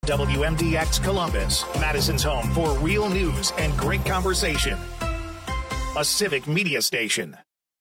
WMDX Columbus, Madison's home for real news and great conversation. A civic media station.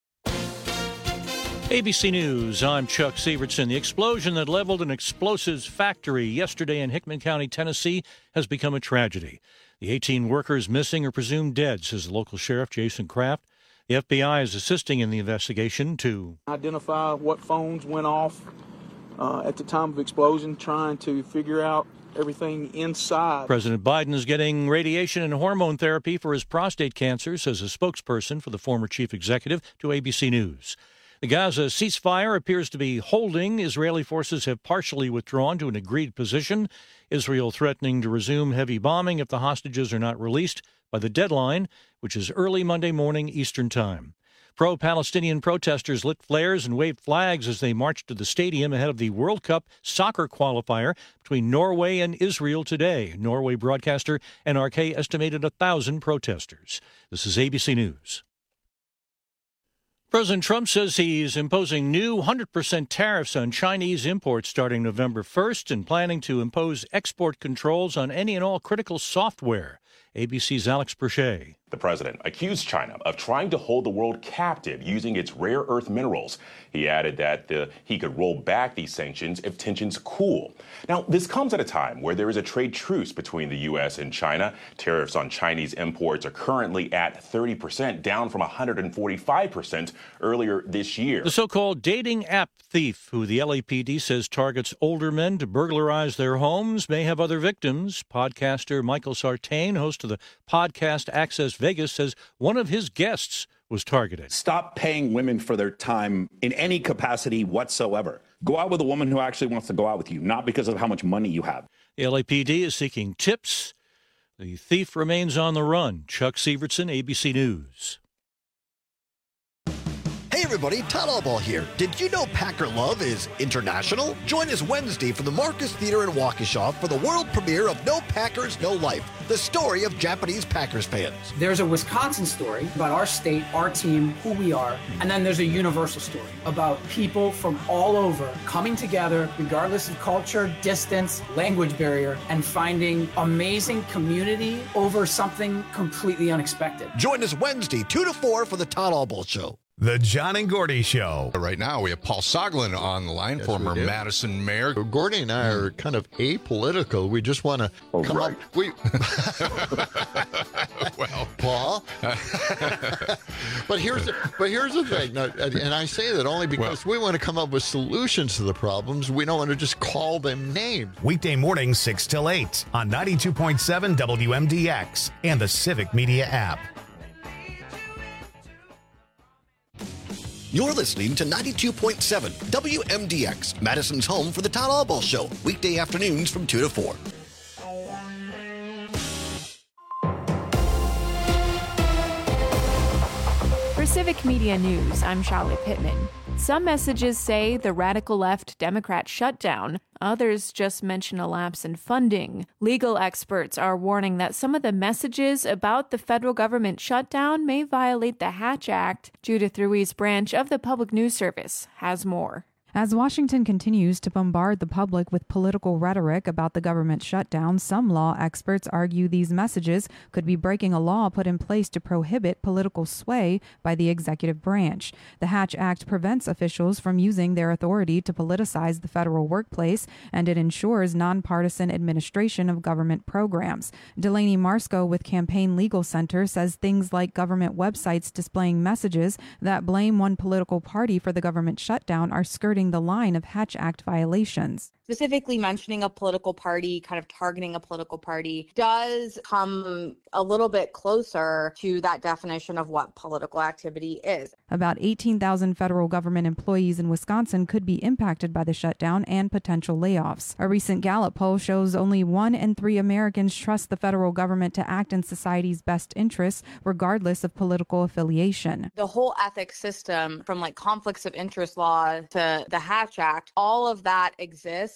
ABC News, I'm Chuck Sievertson. The explosion that leveled an explosives factory yesterday in Hickman County, Tennessee, has become a tragedy. The 18 workers missing are presumed dead, says the local sheriff, Jason Kraft. The FBI is assisting in the investigation to identify what phones went off at the time of explosion, trying to figure out everything inside. President Biden is getting radiation and hormone therapy for his prostate cancer, says a spokesperson for the former chief executive to ABC News. The Gaza ceasefire appears to be holding. Israeli forces have partially withdrawn to an agreed position. Israel threatening to resume heavy bombing if the hostages are not released by the deadline, which is early Monday morning Eastern Time. Pro-Palestinian protesters lit flares and waved flags as they marched to the stadium ahead of the World Cup soccer qualifier between Norway and Israel today. Norway broadcaster NRK estimated 1,000 protesters. This is ABC News. President Trump says he's imposing new 100% tariffs on Chinese imports starting November 1st and planning to impose export controls on any and all critical software. ABC's Alex Perchet. The president accused China of trying to hold the world captive using its rare earth minerals. He added that he could roll back these sanctions if tensions cool. Now, this comes at a time where there is a trade truce between the U.S. and China. Tariffs on Chinese imports are currently at 30%, down from 145% earlier this year. The so-called dating app thief, who the LAPD says targets older men to burglarize their homes, may have other victims. Podcaster Michael Sartain, host of the podcast Access Vegas, says one of his guests was targeted. Stop paying women for their time in any capacity whatsoever. Go out with a woman who actually wants to go out with you, not because of how much money you have. The LAPD is seeking tips. The thief remains on the run. Chuck Sievertson, ABC News. Hey everybody, Todd Allball here. Did you know Packer Love is international? Join us Wednesday from the Marcus Theater in Waukesha for the world premiere of No Packers, No Life, the story of Japanese Packers fans. There's a Wisconsin story about our state, our team, who we are, and then there's a universal story about people from all over coming together, regardless of culture, distance, language barrier, and finding amazing community over something completely unexpected. Join us Wednesday, 2 to 4 for the Todd Allball Show. The John and Gordy Show. Right now, we have Paul Soglin on the line, former Madison mayor. Gordy and I are kind of apolitical. We just want to come up. Well, Paul. But here's the thing, and I say that only because we want to come up with solutions to the problems. We don't want to just call them names. Weekday mornings 6 till 8 on 92.7 WMDX and the Civic Media app. You're listening to 92.7 WMDX, Madison's home for the Todd Allball Show, weekday afternoons from 2 to 4. For Civic Media News, I'm Charlotte Pittman. Some messages say the radical left Democrat shutdown. Others just mention a lapse in funding. Legal experts are warning that some of the messages about the federal government shutdown may violate the Hatch Act. Judith Ruiz Branch of the Public News Service has more. As Washington continues to bombard the public with political rhetoric about the government shutdown, some law experts argue these messages could be breaking a law put in place to prohibit political sway by the executive branch. The Hatch Act prevents officials from using their authority to politicize the federal workplace, and it ensures nonpartisan administration of government programs. Delaney Marsko with Campaign Legal Center says things like government websites displaying messages that blame one political party for the government shutdown are skirting the line of Hatch Act violations. Specifically mentioning a political party, kind of targeting a political party, does come a little bit closer to that definition of what political activity is. About 18,000 federal government employees in Wisconsin could be impacted by the shutdown and potential layoffs. A recent Gallup poll shows only 1 in 3 Americans trust the federal government to act in society's best interests, regardless of political affiliation. The whole ethics system, from like conflicts of interest law to the Hatch Act, all of that exists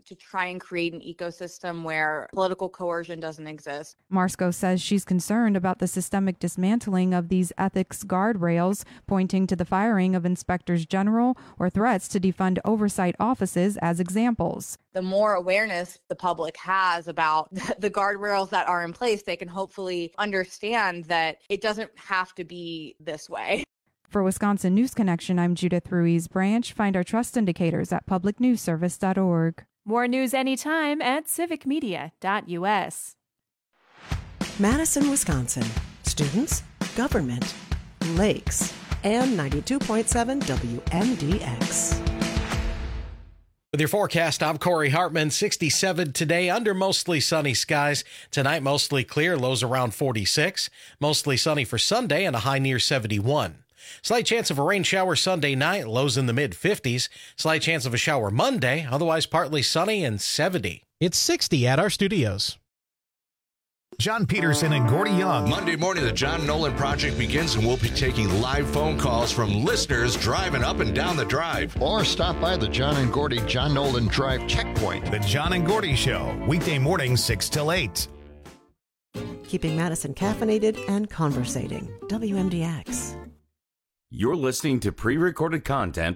to try and create an ecosystem where political coercion doesn't exist. Marsko says she's concerned about the systemic dismantling of these ethics guardrails, pointing to the firing of inspectors general or threats to defund oversight offices as examples. The more awareness the public has about the guardrails that are in place, they can hopefully understand that it doesn't have to be this way. For Wisconsin News Connection, I'm Judith Ruiz Branch. Find our trust indicators at publicnewsservice.org. More news anytime at civicmedia.us. Madison, Wisconsin. Students, government, lakes, and 92.7 WMDX. With your forecast, I'm Corey Hartman. 67 today under mostly sunny skies. Tonight, mostly clear, lows around 46. Mostly sunny for Sunday and a high near 71. Slight chance of a rain shower Sunday night, lows in the mid-50s. Slight chance of a shower Monday, otherwise partly sunny and 70. It's 60 at our studios. John Peterson and Gordy Young. Monday morning, the John Nolan Project begins, and we'll be taking live phone calls from listeners driving up and down the drive. Or stop by the John and Gordy John Nolan Drive checkpoint. The John and Gordy Show, weekday mornings 6 till 8. Keeping Madison caffeinated and conversating. WMDX. You're listening to pre-recorded content.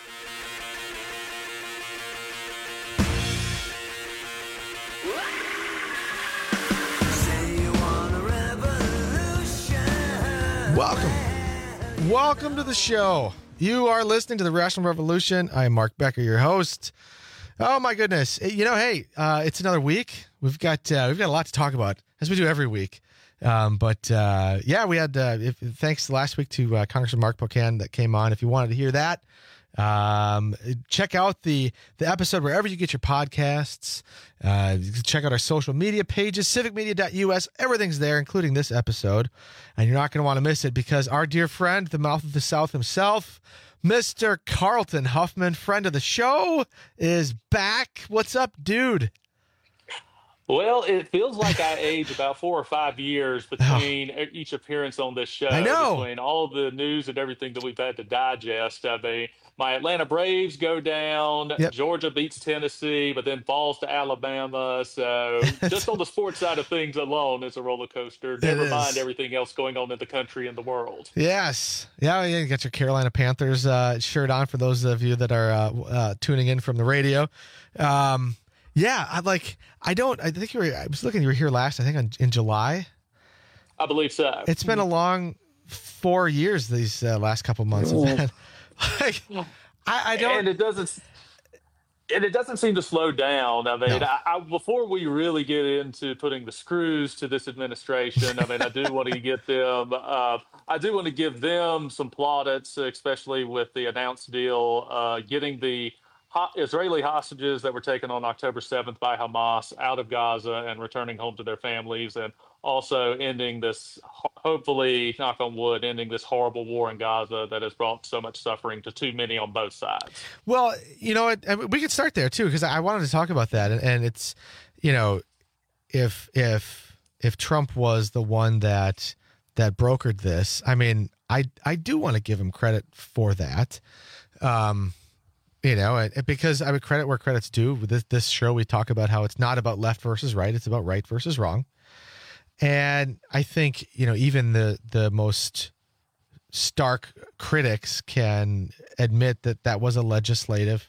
Welcome to the show. You are listening to the Rational Revolution. I am Mark Becker, your host. Oh my goodness! Hey, it's another week. We've got a lot to talk about, as we do every week. We had thanks last week to Congressman Mark Pocan that came on. If you wanted to hear that, check out the episode wherever you get your podcasts. Check out our social media pages, civicmedia.us. Everything's there, including this episode. And you're not going to want to miss it because our dear friend, the mouth of the South himself, Mr. Carlton Huffman, friend of the show, is back. What's up, dude? Well, it feels like I age about 4 or 5 years between each appearance on this show. I know. Between all the news and everything that we've had to digest. I mean, my Atlanta Braves go down. Yep. Georgia beats Tennessee, but then falls to Alabama. So just on the sports side of things alone, it's a roller coaster. Never mind everything else going on in the country and the world. Yes. Yeah, you got your Carolina Panthers shirt on for those of you that are tuning in from the radio. Yeah, I think I was looking, you were here last, I think in July. I believe so. It's been a long 4 years, these last couple months. I don't. And it doesn't seem to slow down. I mean, no. Before we really get into putting the screws to this administration, I mean, I do want to get them. I do want to give them some plaudits, especially with the announced deal, getting the Israeli hostages that were taken on October 7th by Hamas out of Gaza and returning home to their families, and also ending this, hopefully, knock on wood, ending this horrible war in Gaza that has brought so much suffering to too many on both sides. Well, you know what, we could start there too, because I wanted to talk about that, and it's, if Trump was the one that brokered this, I mean, I do want to give him credit for that. Because I would credit where credit's due. With this show, we talk about how it's not about left versus right. It's about right versus wrong. And I think, even the most stark critics can admit that was a legitimate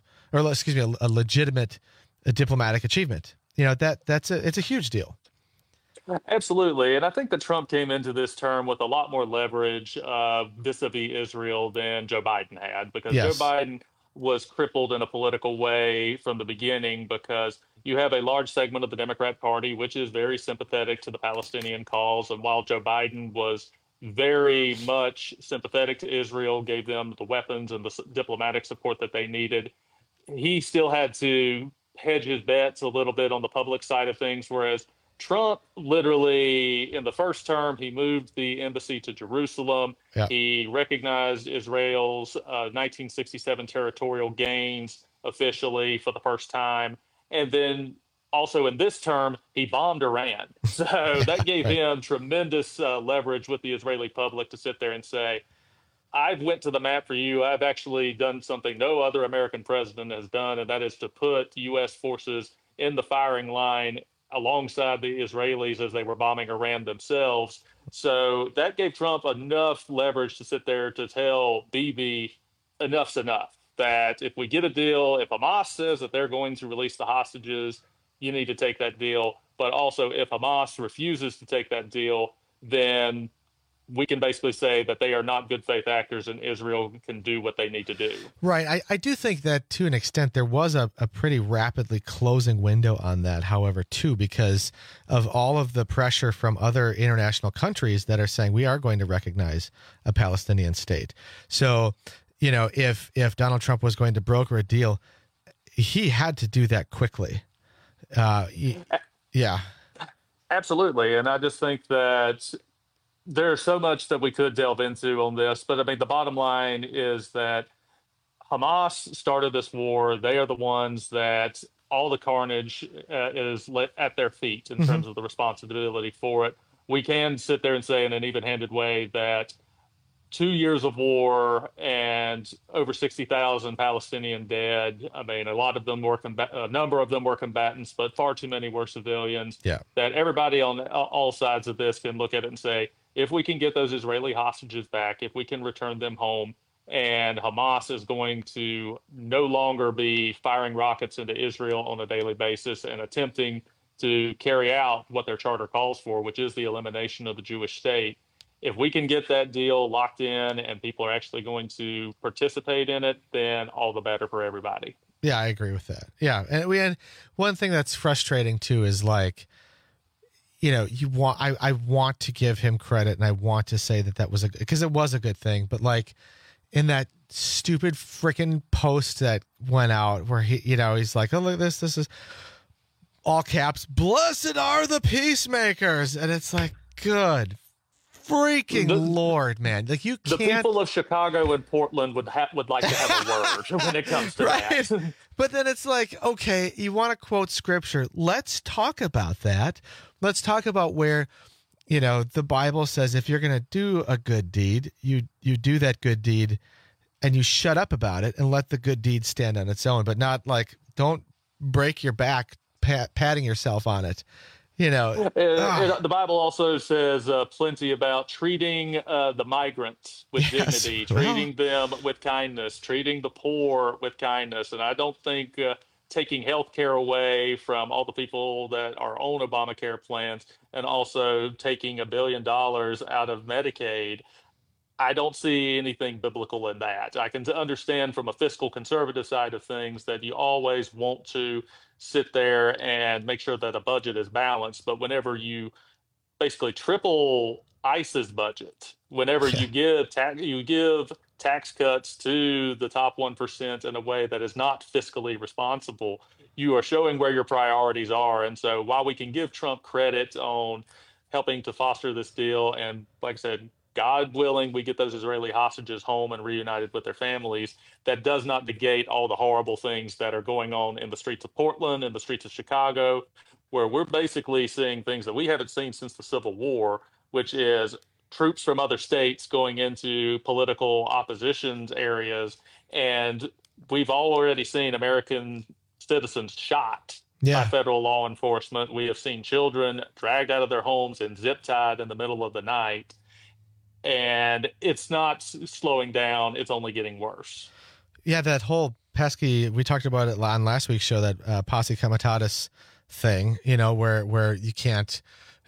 diplomatic achievement. It's a huge deal. Absolutely. And I think that Trump came into this term with a lot more leverage vis-a-vis Israel than Joe Biden had, because Joe Biden was crippled in a political way from the beginning, because you have a large segment of the Democrat Party which is very sympathetic to the Palestinian cause. And while Joe Biden was very much sympathetic to Israel, gave them the weapons and the diplomatic support that they needed, he still had to hedge his bets a little bit on the public side of things, whereas Trump, literally, in the first term, he moved the embassy to Jerusalem. Yeah. He recognized Israel's 1967 territorial gains officially for the first time. And then also in this term, he bombed Iran. So that gave him tremendous leverage with the Israeli public to sit there and say, I've went to the map for you. I've actually done something no other American president has done, and that is to put U.S. forces in the firing line alongside the Israelis as they were bombing Iran themselves. So that gave Trump enough leverage to sit there to tell Bibi enough's enough. That if we get a deal, if Hamas says that they're going to release the hostages, you need to take that deal. But also, if Hamas refuses to take that deal, then we can basically say that they are not good faith actors and Israel can do what they need to do. Right. I do think that to an extent there was a pretty rapidly closing window on that, however, too, because of all of the pressure from other international countries that are saying we are going to recognize a Palestinian state. So, you know, if Donald Trump was going to broker a deal, he had to do that quickly. Yeah. Absolutely. And I just think that there's so much that we could delve into on this, but I mean, the bottom line is that Hamas started this war. They are the ones that all the carnage is at their feet in terms of the responsibility for it. We can sit there and say in an even-handed way that 2 years of war and over 60,000 Palestinian dead. I mean, a number of them were combatants, but far too many were civilians. Yeah. That everybody on all sides of this can look at it and say, if we can get those Israeli hostages back, if we can return them home, and Hamas is going to no longer be firing rockets into Israel on a daily basis and attempting to carry out what their charter calls for, which is the elimination of the Jewish state. If we can get that deal locked in and people are actually going to participate in it, then all the better for everybody. Yeah, I agree with that. Yeah. And one thing that's frustrating too is like, you know, I want to give him credit and I want to say that was because it was a good thing, but like in that stupid freaking post that went out where he's like, oh, look at this is all caps, blessed are the peacemakers. And it's like, good freaking Lord, man. Like you can't. The people of Chicago and Portland would like to have a word when it comes to that. But then it's like, okay, you want to quote scripture. Let's talk about that. Let's talk about where, you know, the Bible says if you're going to do a good deed, you do that good deed and you shut up about it and let the good deed stand on its own, but not like, don't break your back patting yourself on it. You know, the Bible also says plenty about treating the migrants with dignity, treating them with kindness, treating the poor with kindness. And I don't think taking health care away from all the people that are on Obamacare plans and also taking $1 billion out of Medicaid, I don't see anything biblical in that. I can understand from a fiscal conservative side of things that you always want to sit there and make sure that a budget is balanced. But whenever you basically triple ICE's budget, whenever you give tax cuts to the top 1% in a way that is not fiscally responsible, you are showing where your priorities are. And so while we can give Trump credit on helping to foster this deal, and like I said, God willing, we get those Israeli hostages home and reunited with their families, that does not negate all the horrible things that are going on in the streets of Portland and the streets of Chicago, where we're basically seeing things that we haven't seen since the Civil War, which is troops from other states going into political opposition areas. And we've already seen American citizens shot by federal law enforcement. We have seen children dragged out of their homes and zip-tied in the middle of the night. And it's not slowing down. It's only getting worse. Yeah, that whole pesky, we talked about it on last week's show, that posse comitatus thing, you know, where you can't,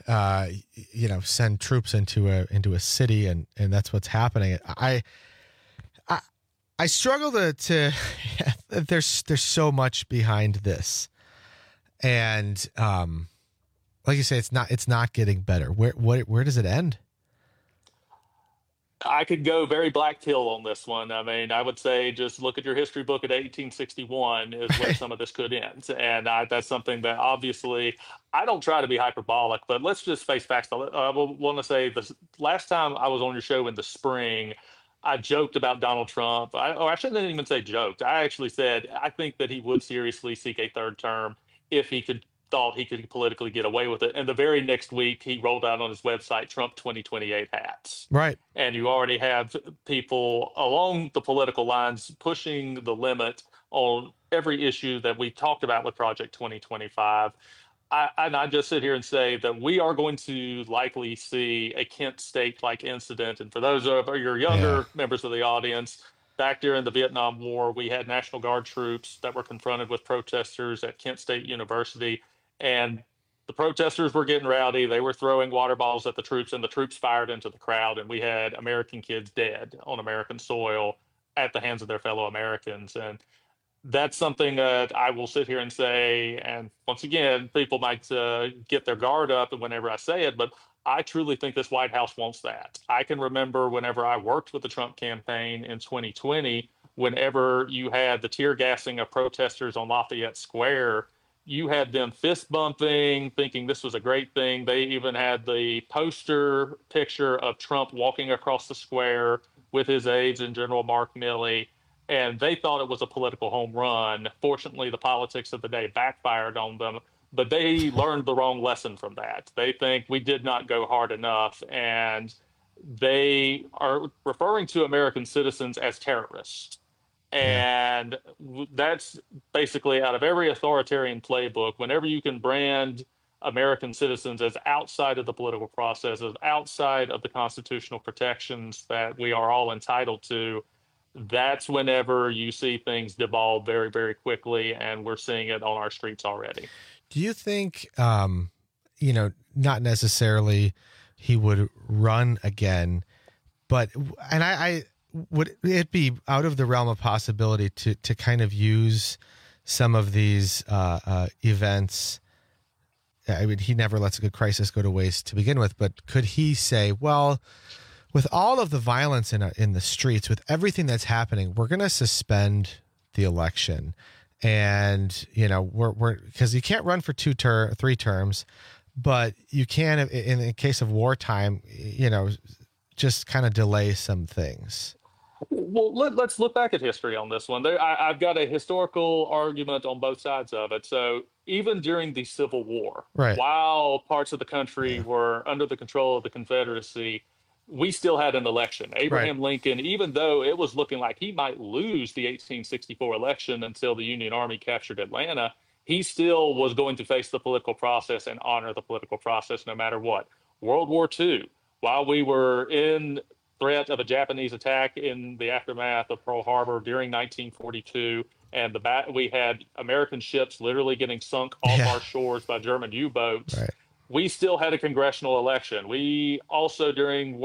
send troops into a city, and that's what's happening. I struggle to there's so much behind this. And like you say, it's not getting better. Where does it end? I could go very Black Till on this one. I mean, I would say just look at your history book at 1861 is where some of this could end. And that's something that obviously I don't try to be hyperbolic, but let's just face facts. I want to say the last time I was on your show in the spring, I joked about Donald Trump. I shouldn't even say joked. I actually said I think that he would seriously seek a third term if he could thought he could politically get away with it. And the very next week, he rolled out on his website Trump 2028 hats. Right. And you already have people along the political lines pushing the limit on every issue that we talked about with Project 2025. I just sit here and say that we are going to likely see a Kent State-like incident. And for those of your younger members of the audience, back during the Vietnam War, we had National Guard troops that were confronted with protesters at Kent State University, and the protesters were getting rowdy. They were throwing water bottles at the troops, and the troops fired into the crowd, and we had American kids dead on American soil at the hands of their fellow Americans. And that's something that I will sit here and say, and once again, people might get their guard up whenever I say it, but I truly think this White House wants that. I can remember whenever I worked with the Trump campaign in 2020, whenever you had the tear gassing of protesters on Lafayette Square, you had them fist bumping, thinking this was a great thing. They even had the poster picture of Trump walking across the square with his aides and General Mark Milley, and they thought it was a political home run. Fortunately, the politics of the day backfired on them, but they learned the wrong lesson from that. They think we did not go hard enough, and they are referring to American citizens as terrorists. And that's basically out of every authoritarian playbook. Whenever you can brand American citizens as outside of the political process, as outside of the constitutional protections that we are all entitled to, that's whenever you see things devolve very, very quickly, and we're seeing it on our streets already. Do you think, not necessarily he would run again, but, and I would it be out of the realm of possibility to kind of use some of these events? I mean, he never lets a good crisis go to waste to begin with, but could he say, well, with all of the violence in the streets, with everything that's happening, we're going to suspend the election, and we're because you can't run for 3 terms, but you can in the case of wartime, just kind of delay some things. Well, let's look back at history on this one. I've got a historical argument on both sides of it. So even during the Civil War, while parts of the country were under the control of the Confederacy, we still had an election. Abraham Lincoln, even though it was looking like he might lose the 1864 election until the Union Army captured Atlanta, he still was going to face the political process and honor the political process no matter what. World War II, while we were in threat of a Japanese attack in the aftermath of Pearl Harbor during 1942, and we had American ships literally getting sunk off our shores by German U-boats. We still had a congressional election. We also, during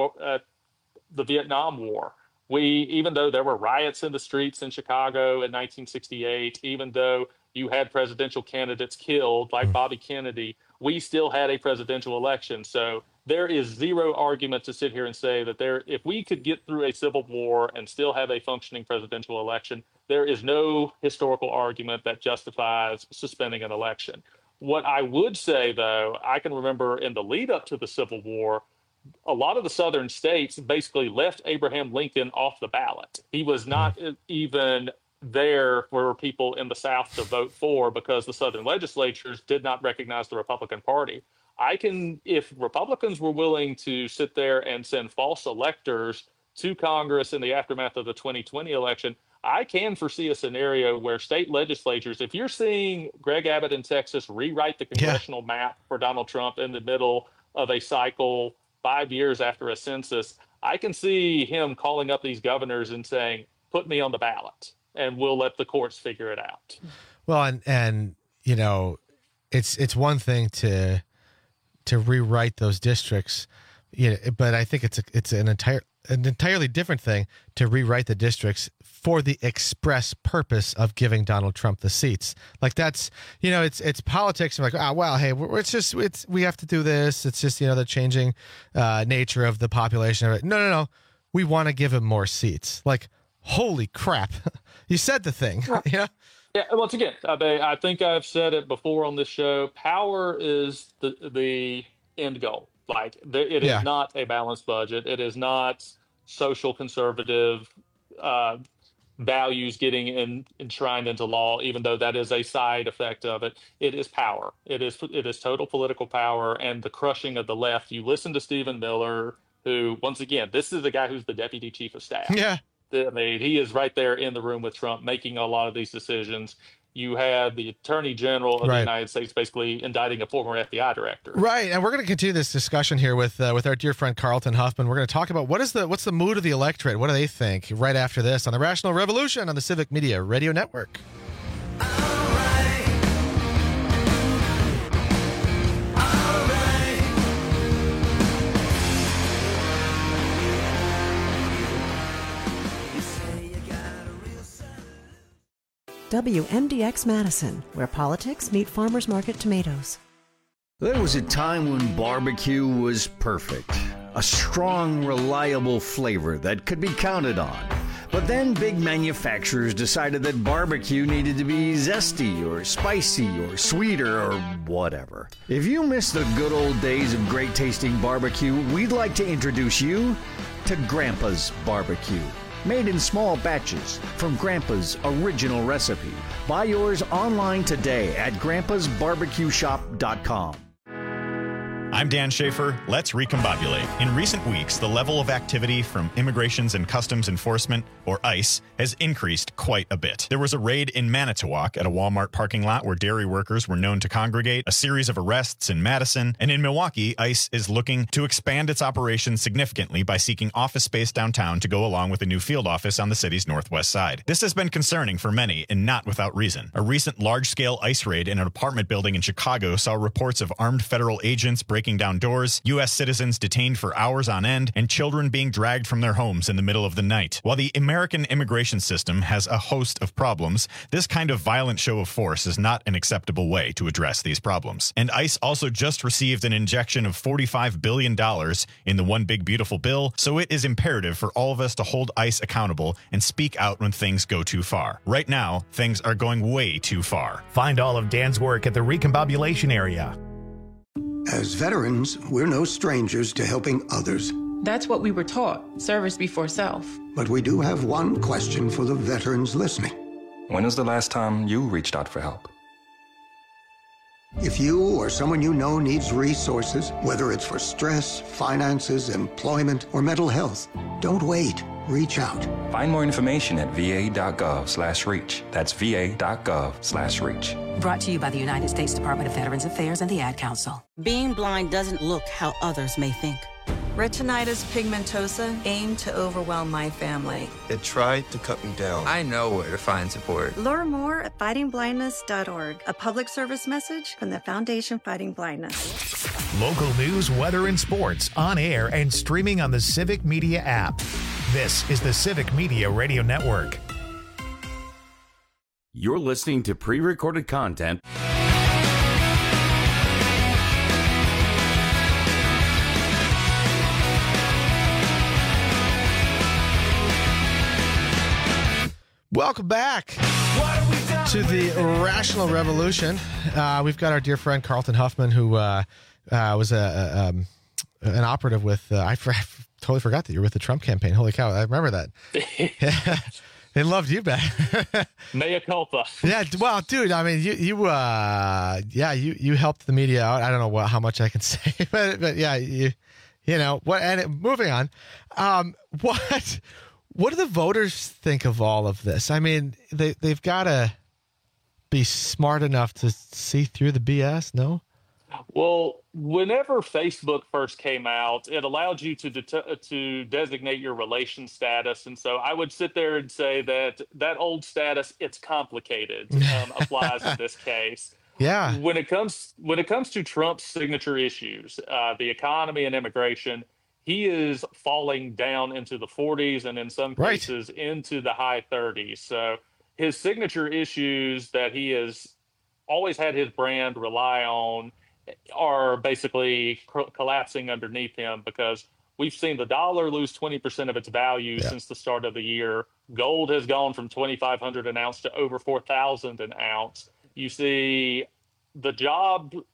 the Vietnam War, even though there were riots in the streets in Chicago in 1968, even though you had presidential candidates killed like Bobby Kennedy, we still had a presidential election. So there is zero argument to sit here and say that if we could get through a civil war and still have a functioning presidential election, there is no historical argument that justifies suspending an election. What I would say, though, I can remember in the lead up to the Civil War, a lot of the southern states basically left Abraham Lincoln off the ballot. He was not even there for people in the South to vote for because the southern legislatures did not recognize the Republican Party. If Republicans were willing to sit there and send false electors to Congress in the aftermath of the 2020 election, I can foresee a scenario where state legislatures, if you're seeing Greg Abbott in Texas rewrite the congressional map for Donald Trump in the middle of a cycle 5 years after a census, I can see him calling up these governors and saying, put me on the ballot and we'll let the courts figure it out. Well, and it's one thing to rewrite those districts, but I think it's an entirely different thing to rewrite the districts for the express purpose of giving Donald Trump the seats. Like that's, it's politics. I'm like, well, hey, we have to do this. It's just, the changing nature of the population of it. No. We want to give him more seats. Like, holy crap. You said the thing. Yeah. Once again, I think I've said it before on this show. Power is the end goal. Like it is not a balanced budget. It is not social conservative values getting enshrined into law, even though that is a side effect of it. It is power. It is total political power and the crushing of the left. You listen to Stephen Miller, who, once again, this is the guy who's the deputy chief of staff. Yeah. I mean, he is right there in the room with Trump making a lot of these decisions. You have the Attorney General of the United States basically indicting a former FBI director. Right, and we're going to continue this discussion here with our dear friend Carlton Huffman. We're going to talk about what's the mood of the electorate. What do they think right after this on the Rational Revolution on the Civic Media Radio Network. WMDX Madison, where politics meet farmers market tomatoes. There was a time when barbecue was perfect. A strong, reliable flavor that could be counted on. But then big manufacturers decided that barbecue needed to be zesty or spicy or sweeter or whatever. If you miss the good old days of great tasting barbecue, we'd like to introduce you to Grandpa's Barbecue. Made in small batches from Grandpa's original recipe. Buy yours online today at grandpasbarbecueshop.com. I'm Dan Schaefer. Let's recombobulate. In recent weeks, the level of activity from Immigrations and Customs Enforcement, or ICE, has increased quite a bit. There was a raid in Manitowoc at a Walmart parking lot where dairy workers were known to congregate, a series of arrests in Madison, and in Milwaukee, ICE is looking to expand its operations significantly by seeking office space downtown to go along with a new field office on the city's northwest side. This has been concerning for many, and not without reason. A recent large-scale ICE raid in an apartment building in Chicago saw reports of armed federal agents breaking down doors, U.S. citizens detained for hours on end, and children being dragged from their homes in the middle of the night. While the American immigration system has a host of problems, this kind of violent show of force is not an acceptable way to address these problems. And ICE also just received an injection of $45 billion in the One Big Beautiful Bill, so it is imperative for all of us to hold ICE accountable and speak out when things go too far. Right now, things are going way too far. Find all of Dan's work at the Recombobulation Area. As veterans, we're no strangers to helping others. That's what we were taught, service before self. But we do have one question for the veterans listening. When was the last time you reached out for help? If you or someone you know needs resources, whether it's for stress, finances, employment, or mental health, don't wait. Reach out. Find more information at va.gov/reach. That's va.gov/reach. Brought to you by the United States Department of Veterans Affairs and the Ad Council. Being blind doesn't look how others may think. Retinitis pigmentosa aimed to overwhelm my family. It tried to cut me down. I know where to find support. Learn more at fightingblindness.org. A public service message from the Foundation Fighting Blindness. Local news, weather, and sports on air and streaming on the Civic Media app. This is the Civic Media Radio Network. You're listening to pre-recorded content. Welcome back to the Rational Revolution. We've got our dear friend Carlton Huffman, who was an operative with. I totally forgot that you were with the Trump campaign. Holy cow! I remember that. They loved you back. Mea culpa. Yeah, well, dude, I mean, you helped the media out. I don't know how much I can say, but yeah, you know what? And moving on, what do the voters think of all of this? I mean, they've got to be smart enough to see through the BS, no? Well, whenever Facebook first came out, it allowed you to designate your relation status. And so I would sit there and say that old status, it's complicated, applies in this case. Yeah. When it comes to Trump's signature issues, the economy and immigration, he is falling down into the 40s and in some cases into the high 30s. So his signature issues that he has always had his brand rely on are basically collapsing underneath him, because we've seen the dollar lose 20% of its value since the start of the year. Gold has gone from $2,500 an ounce to over $4,000 an ounce. You see the job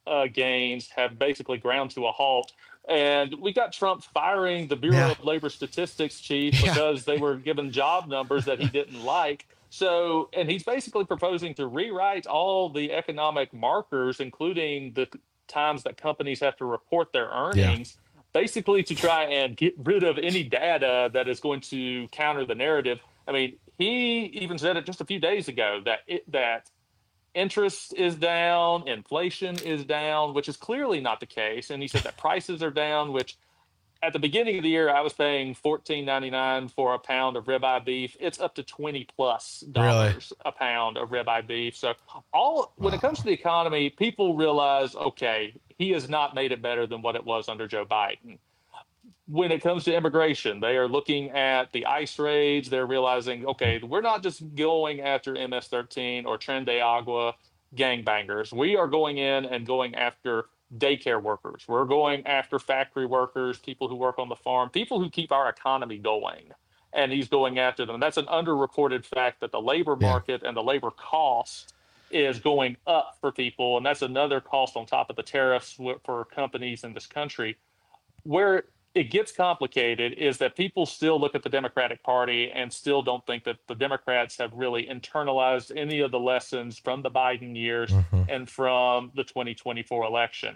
gains have basically ground to a halt. And we got Trump firing the Bureau of Labor Statistics chief because they were given job numbers that he didn't like. So, and he's basically proposing to rewrite all the economic markers, including the times that companies have to report their earnings, basically to try and get rid of any data that is going to counter the narrative. I mean, he even said it just a few days ago that interest is down, inflation is down, which is clearly not the case. And he said that prices are down, which at the beginning of the year, I was paying $14.99 for a pound of ribeye beef. It's up to $20+ a pound of ribeye beef. So when it comes to the economy, people realize, okay, he has not made it better than what it was under Joe Biden. When it comes to immigration, they are looking at the ICE raids. They're realizing, okay, we're not just going after MS-13 or Tren de Agua gangbangers. We are going in and going after daycare workers. We're going after factory workers, people who work on the farm, people who keep our economy going. And he's going after them. That's an underreported fact that the labor market and the labor cost is going up for people. And that's another cost on top of the tariffs for companies in this country. Where it gets complicated is that people still look at the Democratic Party and still don't think that the Democrats have really internalized any of the lessons from the Biden years and from the 2024 election.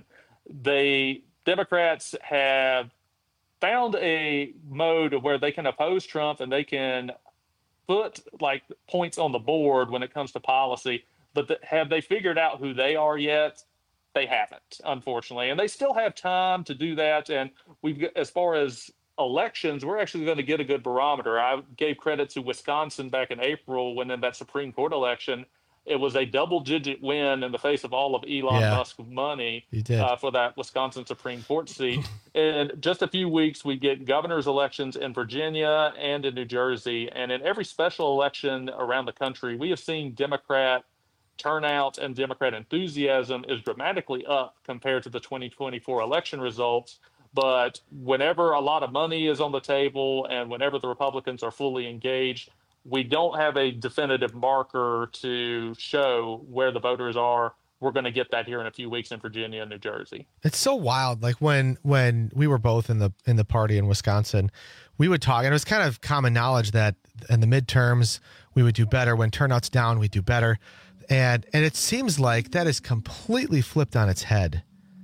Democrats have found a mode where they can oppose Trump and they can put like points on the board when it comes to policy, but have they figured out who they are yet? They haven't, unfortunately, and they still have time to do that. And as far as elections, we're actually going to get a good barometer. I gave credit to Wisconsin back in April when in that Supreme Court election, it was a double-digit win in the face of all of Elon Musk's money for that Wisconsin Supreme Court seat. In just a few weeks, we get governor's elections in Virginia and in New Jersey, and in every special election around the country, we have seen Democrat turnout and Democrat enthusiasm is dramatically up compared to the 2024 election results. But whenever a lot of money is on the table and whenever the Republicans are fully engaged, we don't have a definitive marker to show where the voters are. We're going to get that here in a few weeks in Virginia and New Jersey. It's so wild. Like when we were both in the party in Wisconsin, we would talk, and it was kind of common knowledge that in the midterms we would do better. When turnout's down, we do better. And it seems like that is completely flipped on its head.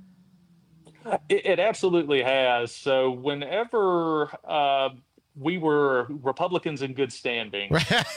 It absolutely has. So whenever we were Republicans in good standing,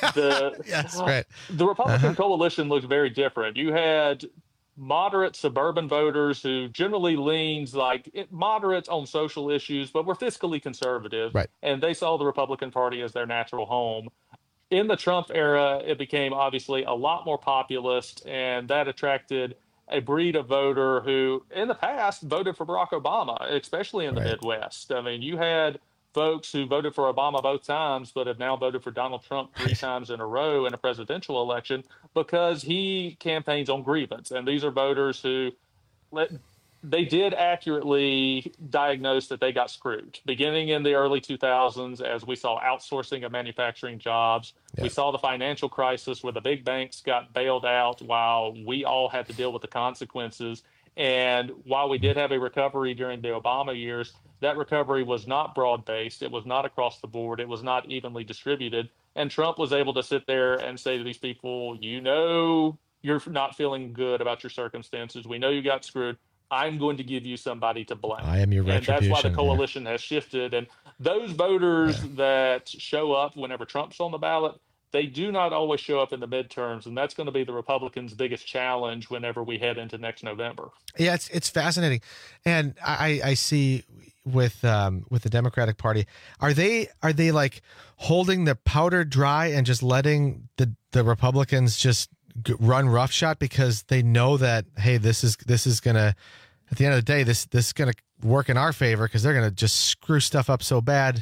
the Republican coalition looked very different. You had moderate suburban voters who generally leans moderate on social issues, but were fiscally conservative. Right. And they saw the Republican Party as their natural home. In the Trump era, it became obviously a lot more populist, and that attracted a breed of voter who in the past voted for Barack Obama, especially in the Midwest. I mean, you had folks who voted for Obama both times, but have now voted for Donald Trump 3 times in a row in a presidential election because he campaigns on grievance. And these are voters who they did accurately diagnose that they got screwed. Beginning in the early 2000s, as we saw outsourcing of manufacturing jobs, we saw the financial crisis where the big banks got bailed out while we all had to deal with the consequences. And while we did have a recovery during the Obama years, that recovery was not broad-based. It was not across the board. It was not evenly distributed. And Trump was able to sit there and say to these people, you're not feeling good about your circumstances. We know you got screwed. I'm going to give you somebody to blame. I am your retribution. And that's why the coalition has shifted. And those voters that show up whenever Trump's on the ballot, they do not always show up in the midterms. And that's going to be the Republicans' biggest challenge whenever we head into next November. Yeah, it's fascinating. And I see with the Democratic Party, are they like holding the powder dry and just letting the Republicans just run roughshod because they know that, hey, this is gonna, at the end of the day, this is gonna work in our favor because they're gonna just screw stuff up so bad.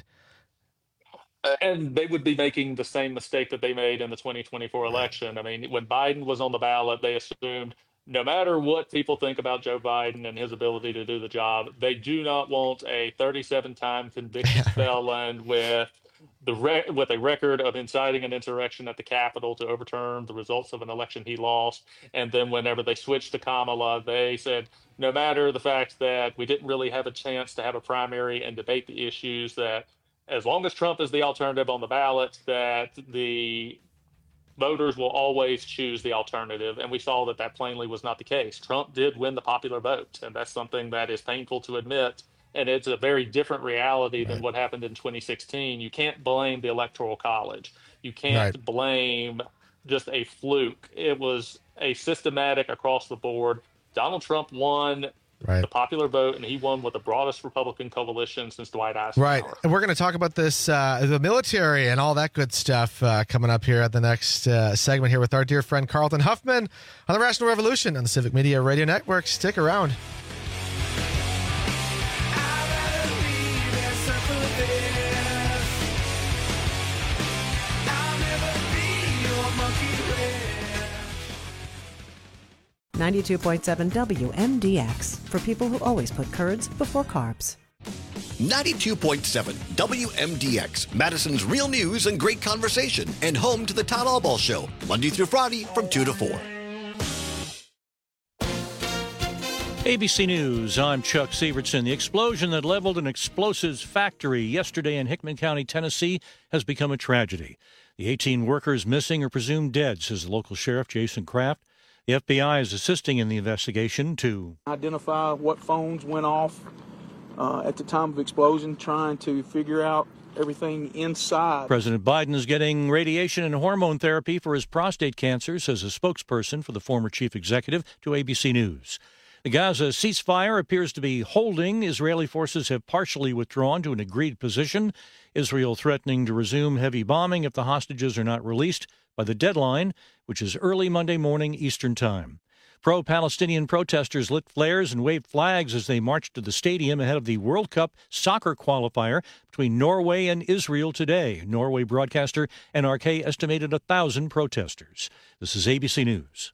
And they would be making the same mistake that they made in the 2024 election. I mean, when Biden was on the ballot, they assumed no matter what people think about Joe Biden and his ability to do the job, they do not want a 37-time convicted felon with with a record of inciting an insurrection at the Capitol to overturn the results of an election he lost. And then whenever they switched to Kamala, they said, no matter the fact that we didn't really have a chance to have a primary and debate the issues, that as long as Trump is the alternative on the ballot, that the voters will always choose the alternative. And we saw that that plainly was not the case. Trump did win the popular vote, and that's something that is painful to admit. And it's a very different reality than what happened in 2016. You can't blame the Electoral College. You can't blame just a fluke. It was a systematic across the board. Donald Trump won the popular vote, and he won with the broadest Republican coalition since Dwight Eisenhower. Right. And we're going to talk about this, the military and all that good stuff coming up here at the next segment here with our dear friend Carlton Huffman on the Rational Revolution on the Civic Media Radio Network. Stick around. .7 WMDX for people who always put curds before carbs. 92.7 WMDX, Madison's real news and great conversation, and home to the Todd Albaugh Show, Monday through Friday from 2 to 4. ABC News, I'm Chuck Severson. The explosion that leveled an explosives factory yesterday in Hickman County, Tennessee, has become a tragedy. The 18 workers missing are presumed dead, says the local sheriff, Jason Kraft. The FBI is assisting in the investigation to identify what phones went off at the time of explosion, trying to figure out everything inside. President Biden is getting radiation and hormone therapy for his prostate cancer, says a spokesperson for the former chief executive to ABC News. The Gaza ceasefire appears to be holding. Israeli forces have partially withdrawn to an agreed position. Israel threatening to resume heavy bombing if the hostages are not released by the deadline, which is early Monday morning Eastern Time. Pro-Palestinian protesters lit flares and waved flags as they marched to the stadium ahead of the World Cup soccer qualifier between Norway and Israel today. Norway broadcaster NRK estimated 1,000 protesters. This is ABC News.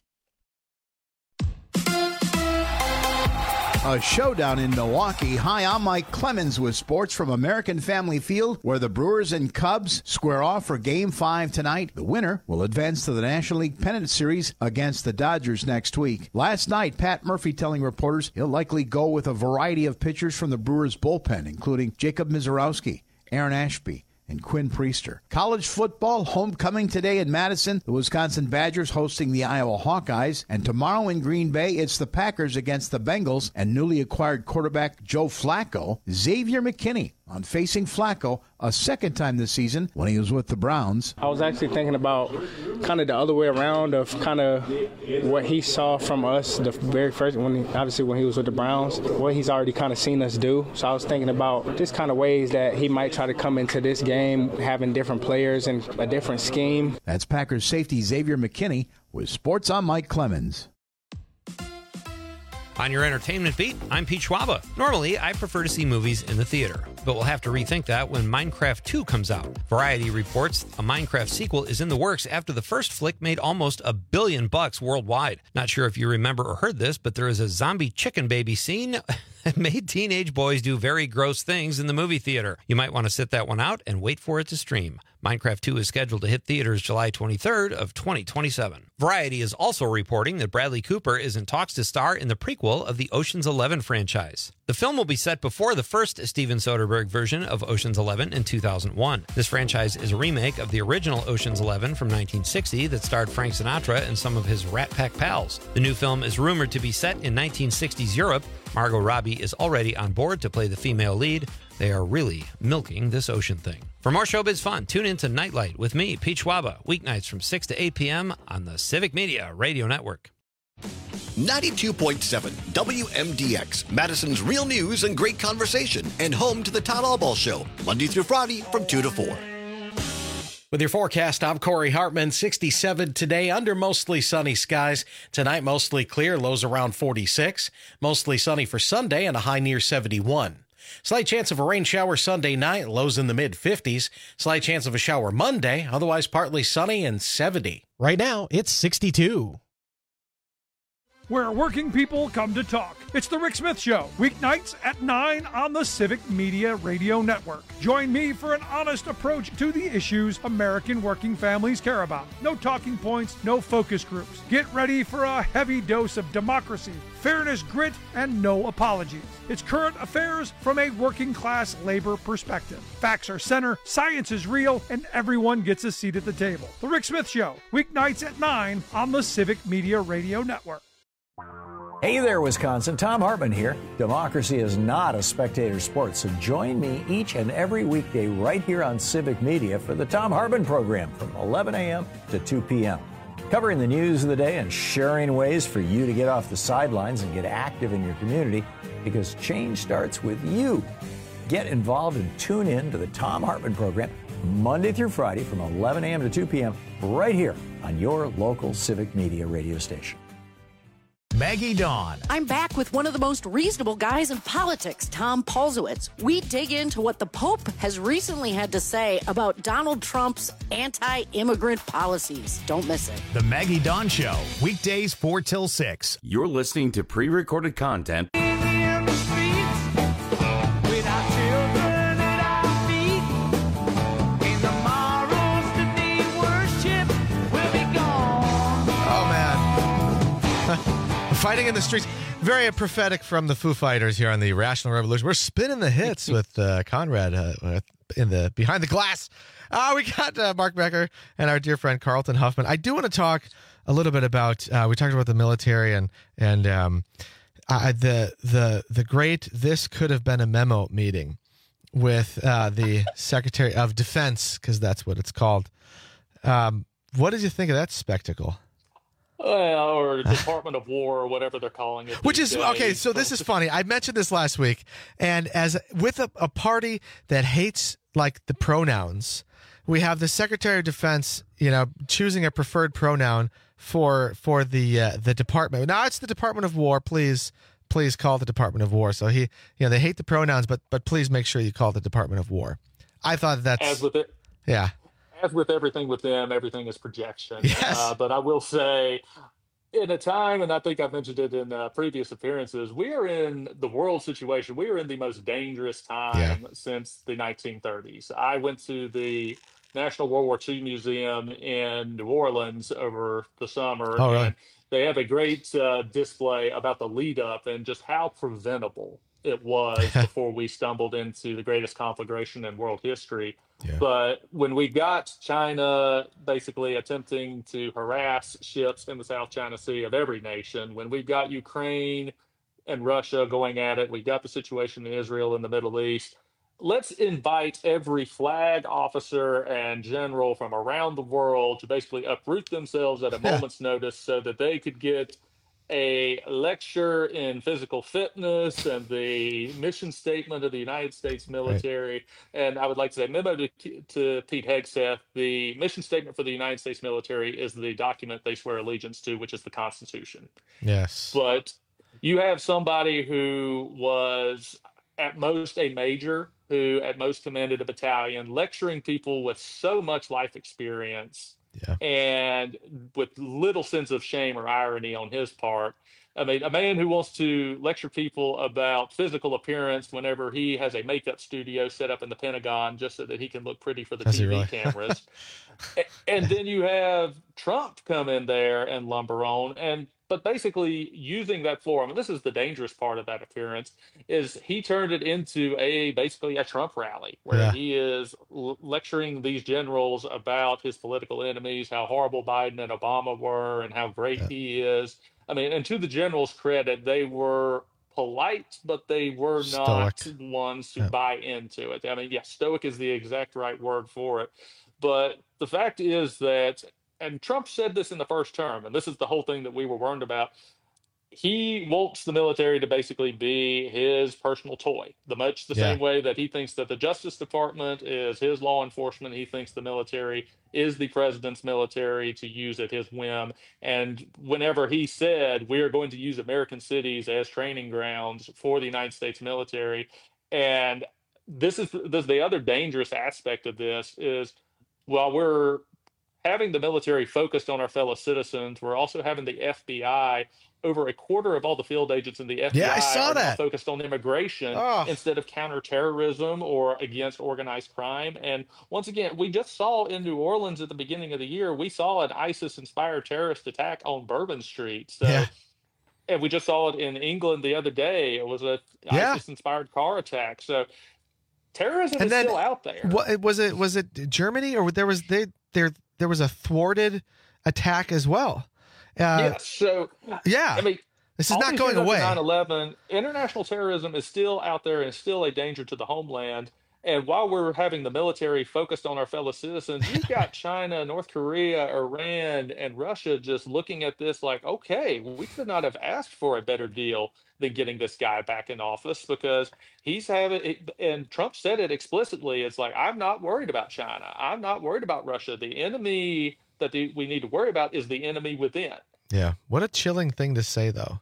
A showdown in Milwaukee. Hi, I'm Mike Clemens with sports from American Family Field, where the Brewers and Cubs square off for Game 5 tonight. The winner will advance to the National League Pennant Series against the Dodgers next week. Last night, Pat Murphy telling reporters he'll likely go with a variety of pitchers from the Brewers bullpen, including Jacob Mizorowski, Aaron Ashby, and Quinn Priester. College football, homecoming today in Madison. The Wisconsin Badgers hosting the Iowa Hawkeyes. And tomorrow in Green Bay, it's the Packers against the Bengals and newly acquired quarterback Joe Flacco. Xavier McKinney on facing Flacco a second time this season when he was with the Browns. I was actually thinking about kind of the other way around of kind of what he saw from us the very first, when he was with the Browns, what he's already kind of seen us do. So I was thinking about just kind of ways that he might try to come into this game, having different players and a different scheme. That's Packers safety Xavier McKinney with Sports on Mike Clemens. On your entertainment beat, I'm Pete Schwaba. Normally, I prefer to see movies in the theater, but we'll have to rethink that when Minecraft 2 comes out. Variety reports a Minecraft sequel is in the works after the first flick made almost $1 billion worldwide. Not sure if you remember or heard this, but there is a zombie chicken baby scene that made teenage boys do very gross things in the movie theater. You might want to sit that one out and wait for it to stream. Minecraft 2 is scheduled to hit theaters July 23rd of 2027. Variety is also reporting that Bradley Cooper is in talks to star in the prequel of the Ocean's 11 franchise. The film will be set before the first Steven Soderbergh version of Ocean's 11 in 2001. This franchise is a remake of the original Ocean's 11 from 1960 that starred Frank Sinatra and some of his Rat Pack pals. The new film is rumored to be set in 1960s Europe. Margot Robbie is already on board to play the female lead. They are really milking this ocean thing. For more showbiz fun, tune in to Nightlight with me, Pete Schwaba, weeknights from 6 to 8 p.m. on the Civic Media Radio Network. 92.7 WMDX, Madison's real news and great conversation, and home to the Todd Albaugh Show, Monday through Friday from 2 to 4. With your forecast, I'm Corey Hartman. 67 today under mostly sunny skies. Tonight, mostly clear, lows around 46. Mostly sunny for Sunday and a high near 71. Slight chance of a rain shower Sunday night, lows in the mid-50s. Slight chance of a shower Monday, otherwise partly sunny and 70. Right now, it's 62. where working people come to talk. It's The Rick Smith Show, weeknights at 9 on the Civic Media Radio Network. Join me for an honest approach to the issues American working families care about. No talking points, no focus groups. Get ready for a heavy dose of democracy, fairness, grit, and no apologies. It's current affairs from a working class labor perspective. Facts are center, science is real, and everyone gets a seat at the table. The Rick Smith Show, weeknights at 9 on the Civic Media Radio Network. Hey there, Wisconsin. Tom Hartman here. Democracy is not a spectator sport, so join me each and every weekday right here on Civic Media for the Tom Hartman program from 11 a.m. to 2 p.m. Covering the news of the day and sharing ways for you to get off the sidelines and get active in your community, because change starts with you. Get involved and tune in to the Tom Hartman program Monday through Friday from 11 a.m. to 2 p.m. right here on your local Civic Media radio station. Maggie Dawn. I'm back with one of the most reasonable guys in politics, Tom Polzowitz. We dig into what the Pope has recently had to say about Donald Trump's anti-immigrant policies. Don't miss it. The Maggie Dawn Show, weekdays 4 till 6. You're listening to pre-recorded content. Fighting in the streets. Very prophetic from the Foo Fighters here on the Rational Revolution. We're spinning the hits with Conrad in the Behind the Glass. We got Mark Becker and our dear friend Carlton Huffman. I do want to talk a little bit about, we talked about the military and the great This Could Have Been a Memo meeting with the Secretary of Defense, because that's what it's called. What did you think of that spectacle? Or Department of War, or whatever they're calling it. Which is, okay, so this is funny. I mentioned this last week, and as with a party that hates, like, the pronouns, we have the Secretary of Defense, choosing a preferred pronoun for the department. Now, it's the Department of War. Please call the Department of War. So they hate the pronouns, but please make sure you call the Department of War. I thought that's... As with it. Yeah. As with everything with them, everything is projection. Yes. But I will say, in a time, and I think I've mentioned it in previous appearances, we are in the world situation. We are in the most dangerous time since the 1930s. I went to the National World War II Museum in New Orleans over the summer. Oh, really? And they have a great display about the lead up and just how preventable it was before we stumbled into the greatest conflagration in world history. Yeah. But when we got China basically attempting to harass ships in the South China Sea of every nation, when we got Ukraine and Russia going at it, we got the situation in Israel and the Middle East, let's invite every flag officer and general from around the world to basically uproot themselves at a moment's notice so that they could get a lecture in physical fitness and the mission statement of the United States military. Right. And I would like to say, memo to Pete Hegseth, the mission statement for the United States military is the document they swear allegiance to, which is the Constitution. Yes. But you have somebody who was at most a major, who at most commanded a battalion, lecturing people with so much life experience. Yeah. And with little sense of shame or irony on his part. I mean, a man who wants to lecture people about physical appearance whenever he has a makeup studio set up in the Pentagon just so that he can look pretty for the TV cameras. And then you have Trump come in there and lumber on. But basically using that forum, and this is the dangerous part of that appearance, is he turned it into basically a Trump rally where he is lecturing these generals about his political enemies, how horrible Biden and Obama were and how great he is. I mean, and to the generals' credit, they were polite, but they were not ones to buy into it. I mean, stoic is the exact right word for it. But the fact is that, and Trump said this in the first term, and this is the whole thing that we were warned about, he wants the military to basically be his personal toy. Much the same way that he thinks that the Justice Department is his law enforcement, he thinks the military is the president's military to use at his whim. And whenever he said, we are going to use American cities as training grounds for the United States military, and this is the other dangerous aspect of this is, while we're having the military focused on our fellow citizens, we're also having the FBI over a quarter of all the field agents in the FBI Yeah, I saw are now that. focused on immigration instead of counterterrorism or against organized crime. And once again, we just saw in New Orleans at the beginning of the year, we saw an ISIS-inspired terrorist attack on Bourbon Street. So, and we just saw it in England the other day. It was a ISIS-inspired car attack. So terrorism is still out there. What was it Germany, or there was a thwarted attack as well? So I mean, this is not going away. 9/11, international terrorism is still out there and still a danger to the homeland. And while we're having the military focused on our fellow citizens, you've got China, North Korea, Iran, and Russia just looking at this like, okay, we could not have asked for a better deal than getting this guy back in office, because he's having it, and Trump said it explicitly. It's like, I'm not worried about China. I'm not worried about Russia. The enemy that we need to worry about is the enemy within. Yeah. What a chilling thing to say, though.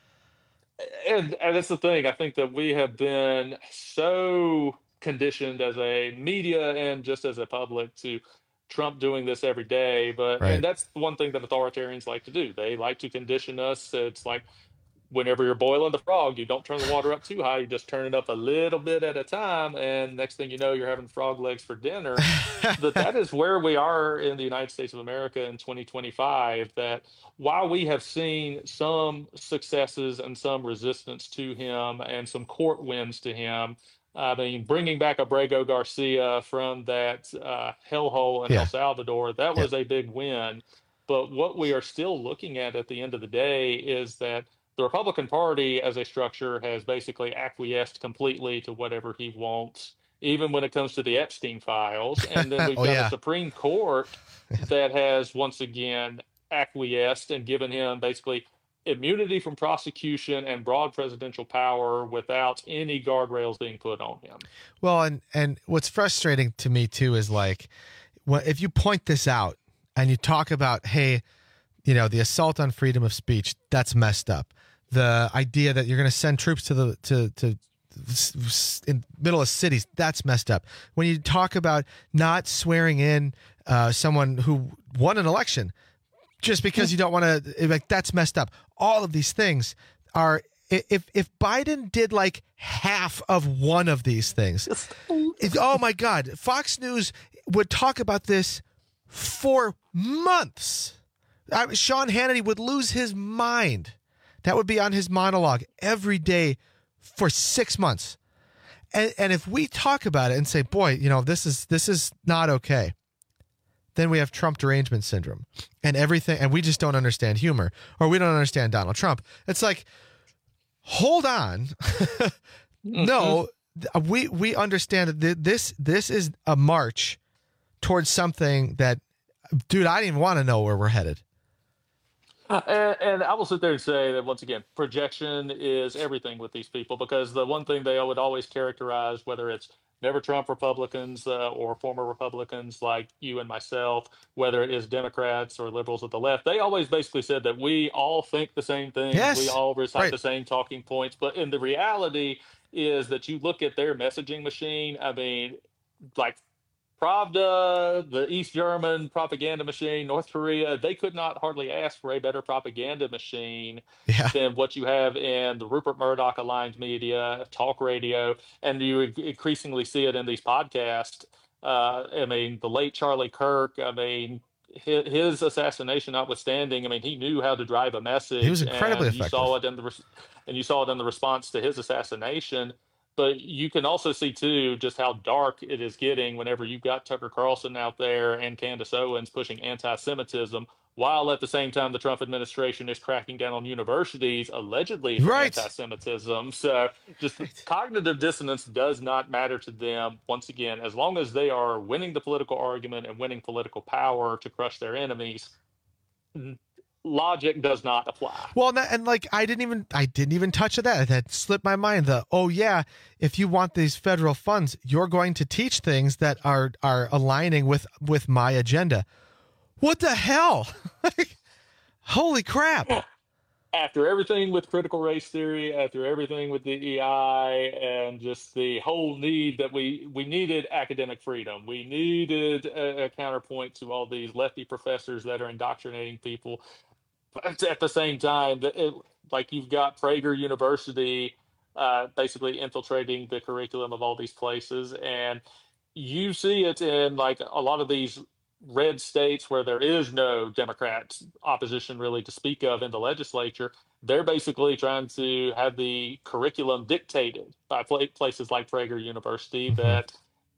And that's the thing. I think that we have been so conditioned as a media and just as a public to Trump doing this every day. But and that's one thing that authoritarians like to do. They like to condition us. It's like, whenever you're boiling the frog, you don't turn the water up too high. You just turn it up a little bit at a time. And next thing you know, you're having frog legs for dinner. But that is where we are in the United States of America in 2025, that while we have seen some successes and some resistance to him and some court wins to him, I mean, bringing back Abrego Garcia from that hellhole in El Salvador, that was a big win. But what we are still looking at the end of the day is that the Republican Party as a structure has basically acquiesced completely to whatever he wants, even when it comes to the Epstein files. And then we've got a Supreme Court that has once again acquiesced and given him basically immunity from prosecution and broad presidential power without any guardrails being put on him. Well, and what's frustrating to me too is like, if you point this out and you talk about, hey, you know, the assault on freedom of speech, that's messed up. The idea that you're going to send troops to in middle of cities, that's messed up. When you talk about not swearing in someone who won an election just because you don't want to, like, that's messed up. All of these things are, if Biden did like half of one of these things, oh my God, Fox News would talk about this for months. Sean Hannity would lose his mind. That would be on his monologue every day for 6 months. And if we talk about it and say, boy, you know, this is not okay, then we have Trump derangement syndrome and everything. And we just don't understand humor, or we don't understand Donald Trump. It's like, hold on. No, we understand that this is a march towards something that, dude, I didn't even want to know where we're headed. And I will sit there and say that, once again, projection is everything with these people, because the one thing they would always characterize, whether it's never Trump Republicans or former Republicans like you and myself, whether it is Democrats or liberals at the left, they always basically said that we all think the same thing. Yes, we all recite the same talking points. But in the reality is that you look at their messaging machine, I mean, like Pravda, the East German propaganda machine, North Korea, they could not hardly ask for a better propaganda machine than what you have in the Rupert Murdoch aligned media, talk radio, and you increasingly see it in these podcasts. I mean, the late Charlie Kirk, I mean, his assassination notwithstanding, I mean, he knew how to drive a message. He was incredibly effective. You saw it in the response to his assassination. But you can also see, too, just how dark it is getting whenever you've got Tucker Carlson out there and Candace Owens pushing anti-Semitism, while at the same time the Trump administration is cracking down on universities allegedly for anti-Semitism. So just cognitive dissonance does not matter to them, once again, as long as they are winning the political argument and winning political power to crush their enemies. Logic does not apply. Well, and like I didn't even touch on that. That slipped my mind. If you want these federal funds, you're going to teach things that are aligning with my agenda. What the hell? Holy crap! After everything with critical race theory, after everything with DEI, and just the whole need that we needed academic freedom, we needed a counterpoint to all these lefty professors that are indoctrinating people. But at the same time, Like you've got Prager University basically infiltrating the curriculum of all these places. And you see it in like a lot of these red states where there is no Democrat opposition really to speak of in the legislature. They're basically trying to have the curriculum dictated by places like Prager University. That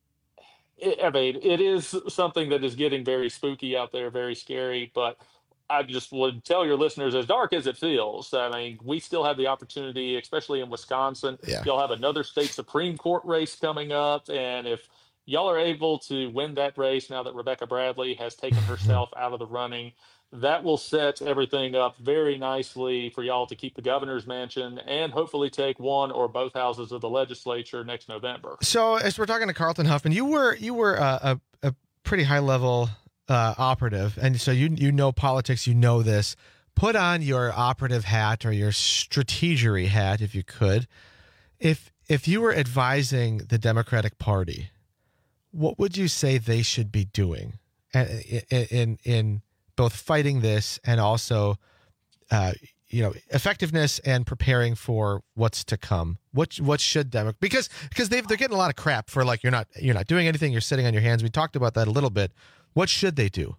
it is something that is getting very spooky out there, very scary. But I just would tell your listeners, as dark as it feels, I mean, we still have the opportunity, especially in Wisconsin. You'll have another state Supreme Court race coming up. And if y'all are able to win that race now that Rebecca Bradley has taken herself out of the running, that will set everything up very nicely for y'all to keep the governor's mansion and hopefully take one or both houses of the legislature next November. So as we're talking to Carlton Huffman, you were a pretty high level operative, and so you know politics, you know this. Put on your operative hat or your strategery hat, if you could. If you were advising the Democratic Party, what would you say they should be doing in both fighting this and also, effectiveness and preparing for what's to come? What should Democrats, because they're getting a lot of crap for like you're not doing anything, you're sitting on your hands. We talked about that a little bit. What should they do?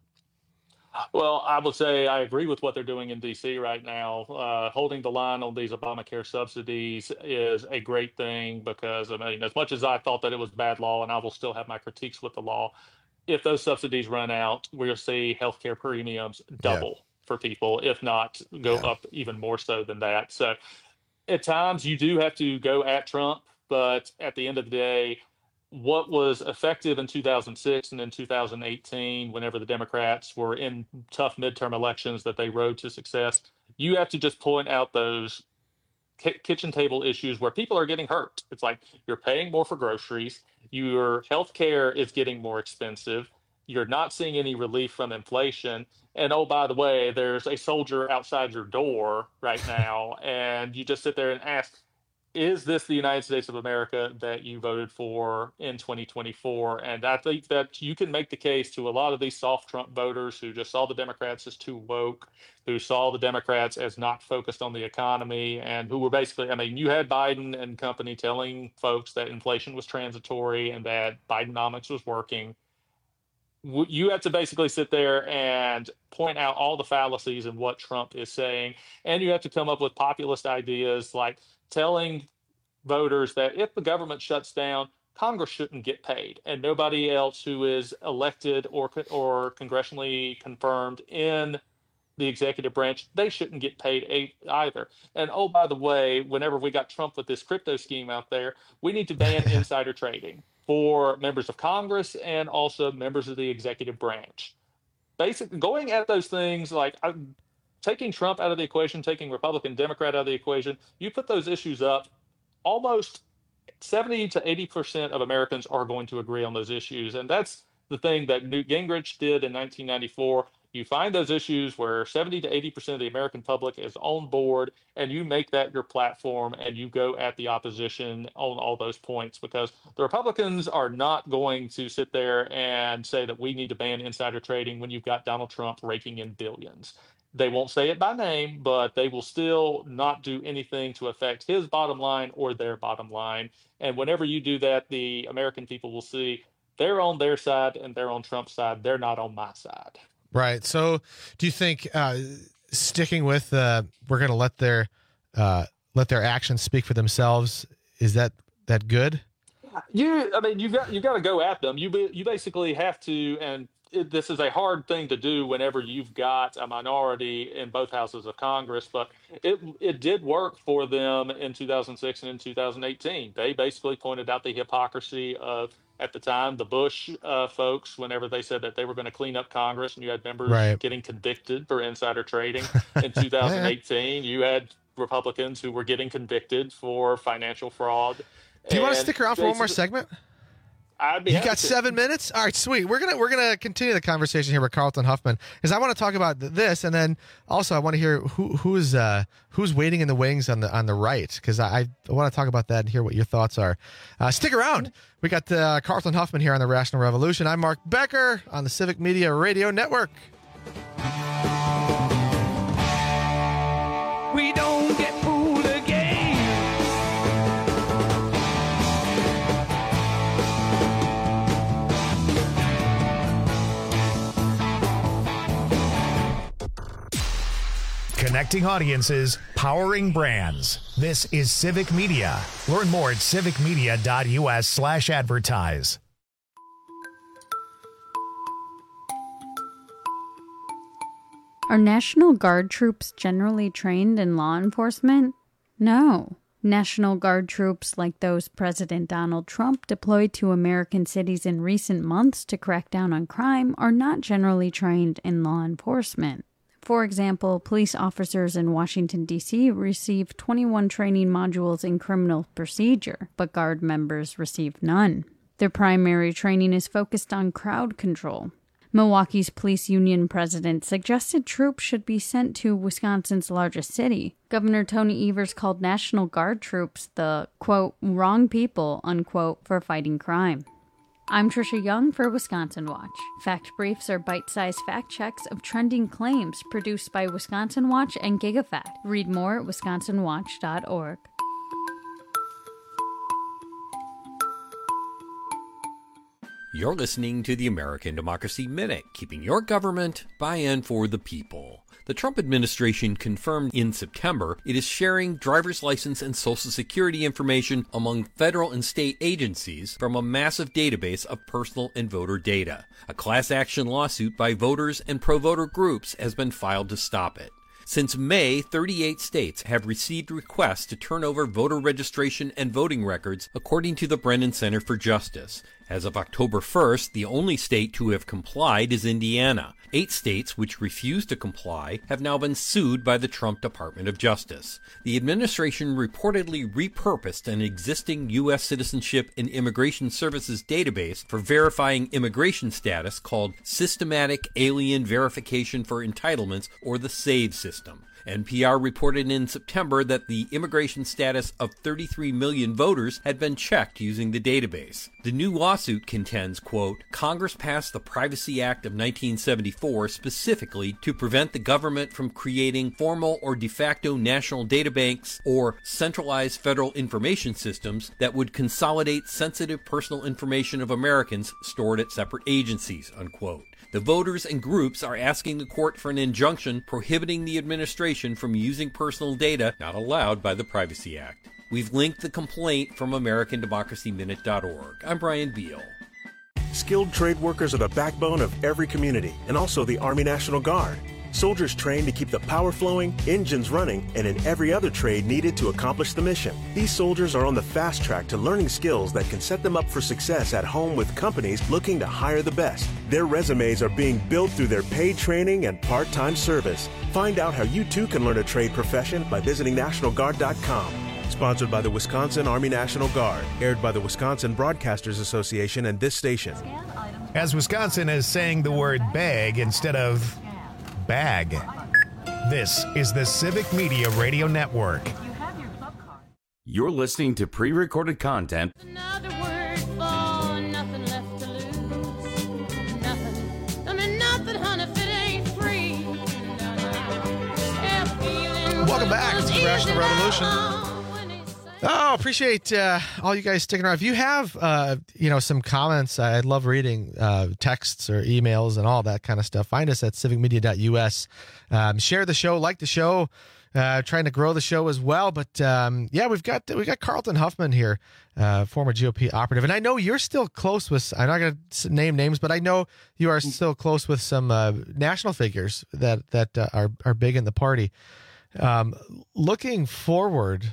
Well, I would say I agree with what they're doing in D.C. right now. Holding the line on these Obamacare subsidies is a great thing because, I mean, as much as I thought that it was bad law, and I will still have my critiques with the law, if those subsidies run out, we'll see healthcare premiums double for people, if not go up even more so than that. So at times you do have to go at Trump, but at the end of the day, what was effective in 2006 and in 2018, whenever the Democrats were in tough midterm elections that they rode to success, you have to just point out those kitchen table issues where people are getting hurt. It's like you're paying more for groceries, your health care is getting more expensive, you're not seeing any relief from inflation, and oh, by the way, there's a soldier outside your door right now, and you just sit there and ask, is this the United States of America that you voted for in 2024? And I think that you can make the case to a lot of these soft Trump voters who just saw the Democrats as too woke, who saw the Democrats as not focused on the economy, and who were basically, I mean, you had Biden and company telling folks that inflation was transitory and that Bidenomics was working. You have to basically sit there and point out all the fallacies in what Trump is saying. And you have to come up with populist ideas like telling voters that if the government shuts down, Congress shouldn't get paid, and nobody else who is elected or congressionally confirmed in the executive branch, they shouldn't get paid either. And oh, by the way, whenever we got Trump with this crypto scheme out there, we need to ban insider trading for members of Congress and also members of the executive branch. Basically, going at those things like taking Trump out of the equation, taking Republican, Democrat out of the equation, you put those issues up, almost 70 to 80% of Americans are going to agree on those issues. And that's the thing that Newt Gingrich did in 1994. You find those issues where 70 to 80% of the American public is on board, and you make that your platform, and you go at the opposition on all those points, because the Republicans are not going to sit there and say that we need to ban insider trading when you've got Donald Trump raking in billions. They won't say it by name, but they will still not do anything to affect his bottom line or their bottom line. And whenever you do that, the American people will see they're on their side and they're on Trump's side. They're not on my side. Right. So do you think sticking with we're going to let their actions speak for themselves, is that good? You got to go at them. You basically have to, and this is a hard thing to do whenever you've got a minority in both houses of Congress, but it did work for them in 2006 and in 2018. They basically pointed out the hypocrisy of, at the time, the Bush folks, whenever they said that they were going to clean up Congress, and you had members getting convicted for insider trading. In 2018, you had Republicans who were getting convicted for financial fraud. Do you want to stick around for one more segment? I'd be You got 7 minutes? All right, sweet. We're gonna continue the conversation here with Carlton Huffman, because I want to talk about this, and then also I want to hear who's waiting in the wings on the right, because I want to talk about that and hear what your thoughts are. Stick around. We got Carlton Huffman here on the Rational Revolution. I'm Mark Becker on the Civic Media Radio Network. We don't get Connecting audiences, powering brands. This is Civic Media. Learn more at civicmedia.us/advertise. Are National Guard troops generally trained in law enforcement? No. National Guard troops like those President Donald Trump deployed to American cities in recent months to crack down on crime are not generally trained in law enforcement. For example, police officers in Washington, D.C. receive 21 training modules in criminal procedure, but Guard members receive none. Their primary training is focused on crowd control. Milwaukee's police union president suggested troops should be sent to Wisconsin's largest city. Governor Tony Evers called National Guard troops the, quote, wrong people, unquote, for fighting crime. I'm Trisha Young for Wisconsin Watch. Fact Briefs are bite-sized fact checks of trending claims produced by Wisconsin Watch and GigaFact. Read more at wisconsinwatch.org. You're listening to the American Democracy Minute, keeping your government by and for the people. The Trump administration confirmed in September it is sharing driver's license and Social Security information among federal and state agencies from a massive database of personal and voter data. A class action lawsuit by voters and pro-voter groups has been filed to stop it. Since May, 38 states have received requests to turn over voter registration and voting records, according to the Brennan Center for Justice. As of October 1st, the only state to have complied is Indiana. 8 states which refused to comply have now been sued by the Trump Department of Justice. The administration reportedly repurposed an existing U.S. Citizenship and Immigration Services database for verifying immigration status called Systematic Alien Verification for Entitlements, or the SAVE system. NPR reported in September that the immigration status of 33 million voters had been checked using the database. The new lawsuit contends, quote, Congress passed the Privacy Act of 1974 specifically to prevent the government from creating formal or de facto national databanks or centralized federal information systems that would consolidate sensitive personal information of Americans stored at separate agencies, unquote. The voters and groups are asking the court for an injunction prohibiting the administration from using personal data not allowed by the Privacy Act. We've linked the complaint from AmericanDemocracyMinute.org. I'm Brian Beal. Skilled trade workers are the backbone of every community, and also the Army National Guard. Soldiers trained to keep the power flowing, engines running, and in every other trade needed to accomplish the mission. These soldiers are on the fast track to learning skills that can set them up for success at home with companies looking to hire the best. Their resumes are being built through their paid training and part-time service. Find out how you too can learn a trade profession by visiting NationalGuard.com. Sponsored by the Wisconsin Army National Guard. Aired by the Wisconsin Broadcasters Association and this station. As Wisconsin is saying the word bag instead of bag. This is the Civic Media Radio Network. You're listening to pre-recorded content. Another word for nothing left to lose. Nothing. I mean nothing, honey, if it ain't free. Welcome back to the Rational Revolution. Oh, appreciate all you guys sticking around. If you have, some comments, I love reading texts or emails and all that kind of stuff. Find us at civicmedia.us. Share the show, like the show, trying to grow the show as well. But we've got Carlton Huffman here, former GOP operative, and I know you're still close with. I'm not going to name names, but I know you are still close with some national figures that are big in the party. Looking forward.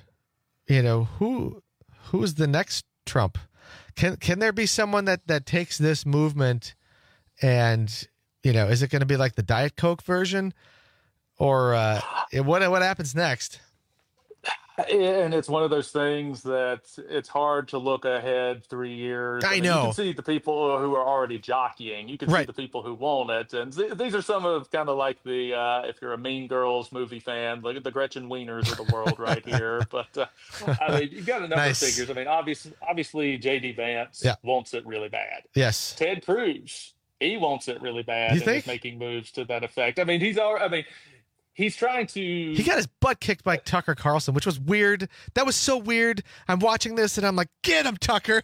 Who's the next Trump? Can there be someone that takes this movement and, is it going to be like the Diet Coke version or what happens next? And it's one of those things that it's hard to look ahead 3 years. I know. You can see the people who are already jockeying. You can see the people who want it. And these are some of kind of like the, if you're a Mean Girls movie fan, look at the Gretchen Wieners of the world right here. But, you've got a number of figures. I mean, obviously J.D. Vance wants it really bad. Yes. Ted Cruz, he wants it really bad. You think? He's making moves to that effect. I mean, he's trying to... He got his butt kicked by Tucker Carlson, which was weird. That was so weird. I'm watching this and I'm like, get him, Tucker.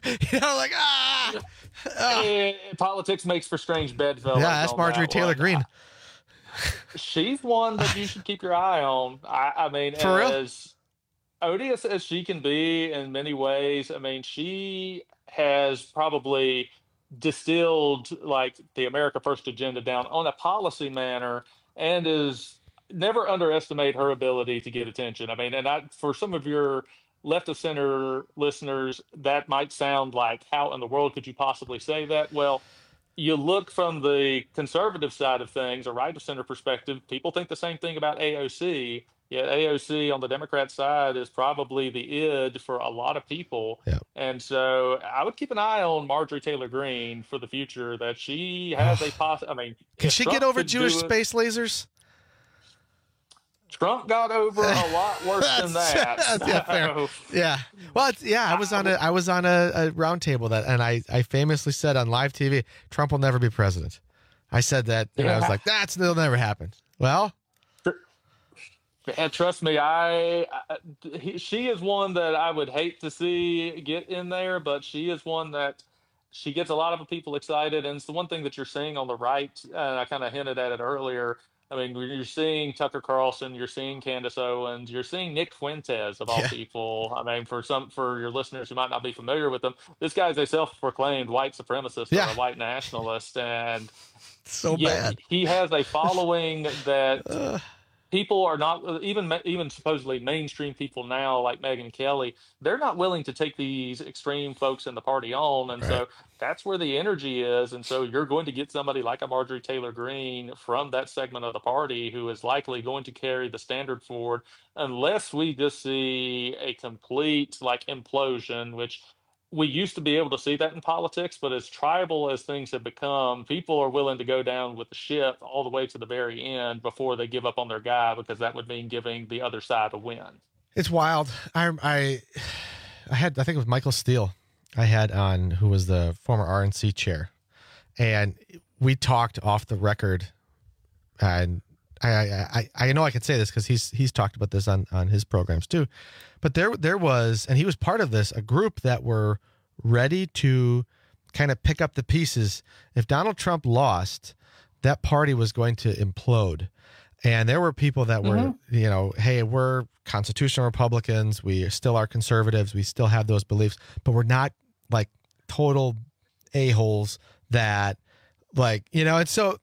Politics makes for strange bedfellows. Yeah, that's Marjorie Taylor Greene. she's one that you should keep your eye on. I mean, For real? as odious as she can be in many ways, I mean, she has probably distilled like the America First agenda down on a policy manner and is never underestimate her ability to get attention. I mean, for some of your left of center listeners, that might sound like, how in the world could you possibly say that? Well, you look from the conservative side of things, a right of center perspective, people think the same thing about AOC. Yet AOC on the Democrat side is probably the id for a lot of people. Yep. And so I would keep an eye on Marjorie Taylor Greene for the future, that she has I mean, Can if she Trump get over could do Jewish it- space lasers? Trump got over a lot worse than that. Yeah, fair. Yeah. Well, I was on a roundtable and I famously said on live TV, Trump will never be president. I said that, and I was like, that'll never happen. Well, and trust me, she is one that I would hate to see get in there, but she is one that she gets a lot of people excited, and it's the one thing that you're seeing on the right. I kind of hinted at it earlier. I mean, you're seeing Tucker Carlson, you're seeing Candace Owens, you're seeing Nick Fuentes of all people. I mean, for your listeners who might not be familiar with them, this guy's a self-proclaimed white supremacist or a white nationalist, and bad. He has a following that people are not even supposedly mainstream people now, like Megyn Kelly. They're not willing to take these extreme folks in the party on, and so that's where the energy is. And so you're going to get somebody like a Marjorie Taylor Greene from that segment of the party who is likely going to carry the standard forward, unless we just see a complete implosion, which we used to be able to see that in politics, but as tribal as things have become, people are willing to go down with the ship all the way to the very end before they give up on their guy, because that would mean giving the other side a win. It's wild. I think it was Michael Steele I had on, who was the former RNC chair, and we talked off the record, and I know I can say this because he's talked about this on his programs too, but there was, and he was part of this, a group that were ready to kind of pick up the pieces. If Donald Trump lost, that party was going to implode. And there were people that were, hey, we're constitutional Republicans. We still are conservatives. We still have those beliefs, but we're not like total a-holes that and so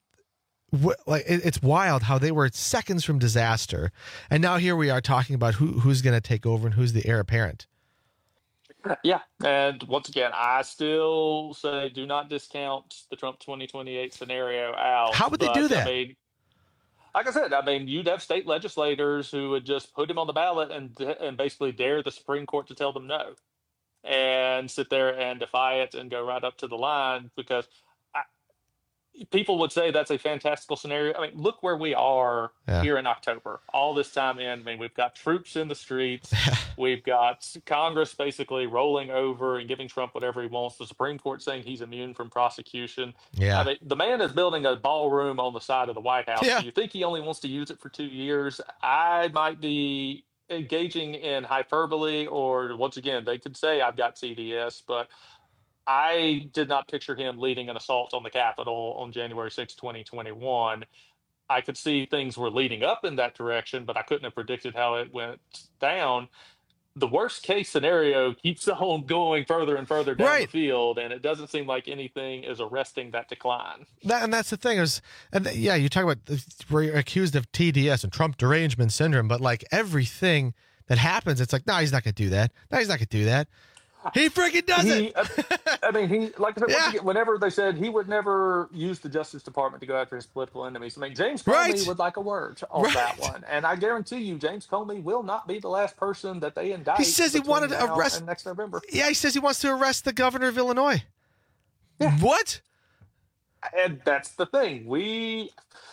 it's wild how they were seconds from disaster. And now here we are talking about who's going to take over and who's the heir apparent. Yeah. And once again, I still say do not discount the Trump 2028 scenario out. How would they do that? I mean, like I said, you'd have state legislators who would just put him on the ballot and basically dare the Supreme Court to tell them no, and sit there and defy it and go right up to the line, because people would say that's a fantastical scenario. I mean, look where we are here in October. All this time in, we've got troops in the streets. We've got Congress basically rolling over and giving Trump whatever he wants. The Supreme Court saying he's immune from prosecution. Yeah. I mean, the man is building a ballroom on the side of the White House. Yeah. You think he only wants to use it for 2 years? I might be engaging in hyperbole, or once again, they could say I've got CDS, but I did not picture him leading an assault on the Capitol on January 6, 2021. I could see things were leading up in that direction, but I couldn't have predicted how it went down. The worst case scenario keeps on going further and further down the field, and it doesn't seem like anything is arresting that decline. And that's the thing you talk about, we're accused of TDS and Trump derangement syndrome, but like everything that happens, it's like, no, he's not going to do that. No, he's not going to do that. He freaking does it. Whenever they said he would never use the Justice Department to go after his political enemies, James Comey would like a word on that one. And I guarantee you, James Comey will not be the last person that they indict. He says he wanted to arrest next November. Yeah, he says he wants to arrest the governor of Illinois. Yeah. What? And that's the thing. We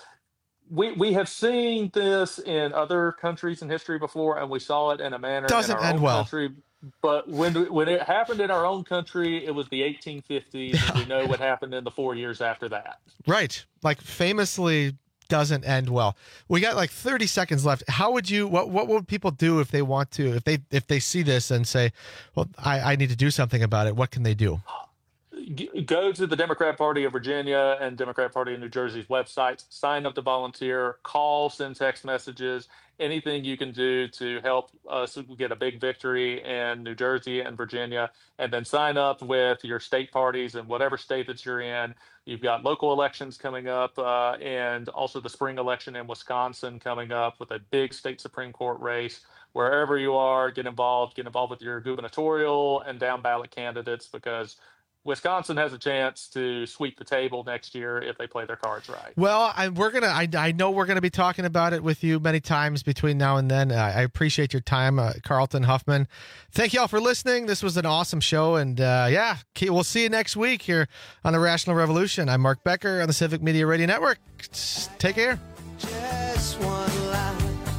have seen this in other countries in history before, and we saw it in a manner doesn't in our end own well. Country. But when it happened in our own country, it was the 1850s, and we know what happened in the 4 years after that. Right. Like famously doesn't end well. We got like 30 seconds left. How would you, what would people do if they want to, if they see this and say, well, I need to do something about it? What can they do? Go to the Democrat Party of Virginia and Democrat Party of New Jersey's websites, sign up to volunteer, call, send text messages, anything you can do to help us get a big victory in New Jersey and Virginia, and then sign up with your state parties in whatever state that you're in. You've got local elections coming up and also the spring election in Wisconsin coming up with a big state Supreme Court race. Wherever you are, get involved with your gubernatorial and down ballot candidates, because Wisconsin has a chance to sweep the table next year if they play their cards right. Well, I know we're gonna be talking about it with you many times between now and then. I appreciate your time, Carlton Huffman. Thank you all for listening. This was an awesome show, and we'll see you next week here on the Rational Revolution. I'm Mark Becker on the Civic Media Radio Network. Take care. Just one life.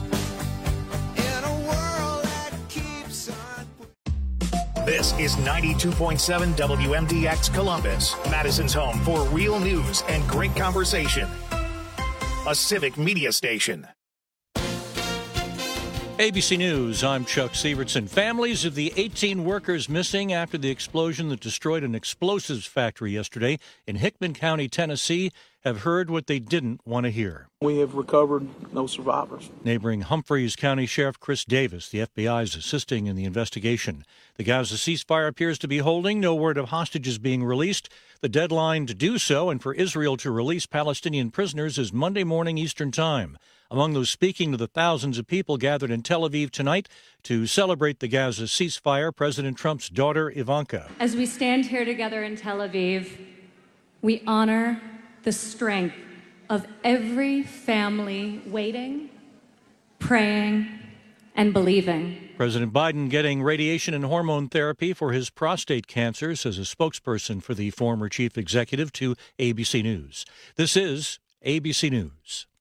This is 92.7 WMDX Columbus, Madison's home for real news and great conversation. A Civic Media station. ABC News, I'm Chuck Sievertson. Families of the 18 workers missing after the explosion that destroyed an explosives factory yesterday in Hickman County, Tennessee, have heard what they didn't want to hear. We have recovered no survivors. Neighboring Humphreys County Sheriff Chris Davis, the FBI is assisting in the investigation. The Gaza ceasefire appears to be holding. No word of hostages being released. The deadline to do so and for Israel to release Palestinian prisoners is Monday morning Eastern Time. Among those speaking to the thousands of people gathered in Tel Aviv tonight to celebrate the Gaza ceasefire, President Trump's daughter, Ivanka. As we stand here together in Tel Aviv, we honor the strength of every family waiting, praying, and believing. President Biden getting radiation and hormone therapy for his prostate cancer, says a spokesperson for the former chief executive to ABC News. This is ABC News.